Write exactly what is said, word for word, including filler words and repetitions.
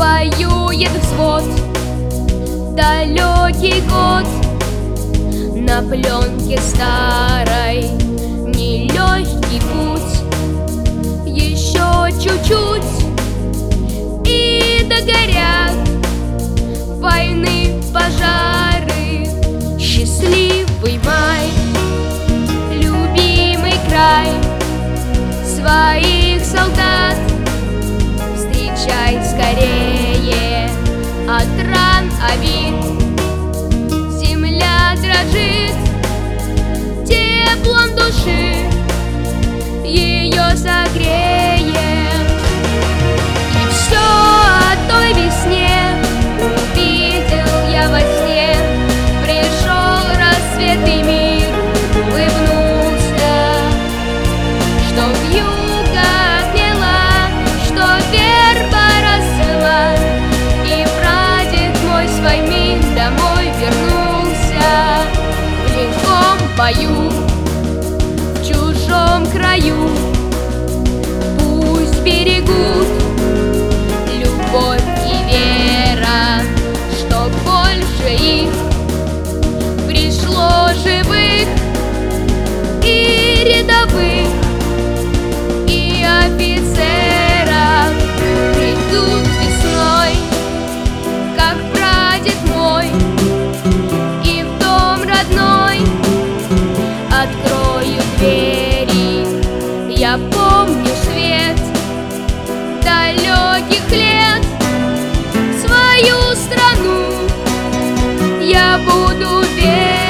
воюет взвод. Далекий год на пленке старой, нелегкий путь. Еще чуть-чуть и догорят войны пожары. Счастливый май, любимый край, своих солдат встречай скорее. От ран обид земля дрожит, теплом души ее согреем. И все о той весне увидел я во сне. Пришел рассвет и мир улыбнулся, что вьюга отмела, что верба расцвела, и прадед мой с войны домой вернулся. В лихом бою, в чужом краю, пусть берегут любовь и вера, что больше их пришло живых и рядовых, и офицеров. Придут весной, как прадед мой, и в дом родной открою двери. Я помню свет далеких лет, свою страну я буду верить.